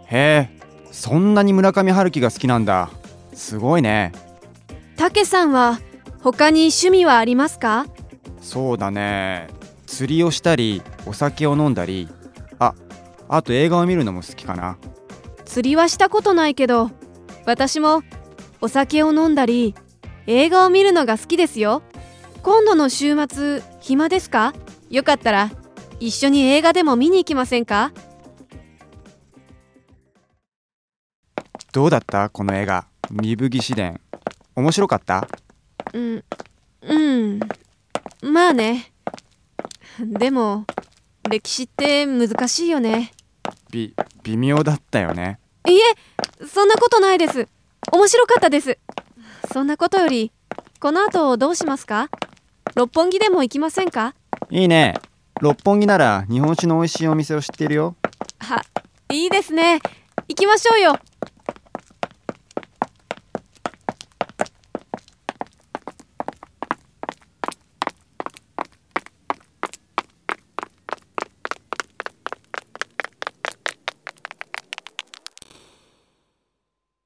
へえ、そんなに村上春樹が好きなんだ。すごいね。 たけさんは他に趣味はありますか？ そうだね。釣りをしたり、お酒を飲んだり、あと映画を見るのも好きかな。 釣りはしたことないけど、私もお酒を飲んだり映画を見るのが好きですよ。今度の週末暇ですか？よかったら一緒に映画でも見に行きませんか？ どうだったこの映画、壬生義士伝。面白かった？ まあね。でも歴史って難しいよね。 微妙だったよね。 いえ、そんなことないです。面白かったです。そんなことより、この後どうしますか？六本木でも行きませんか？ いいね。六本木なら日本酒の美味しいお店を知っているよ。 いいですね。行きましょうよ。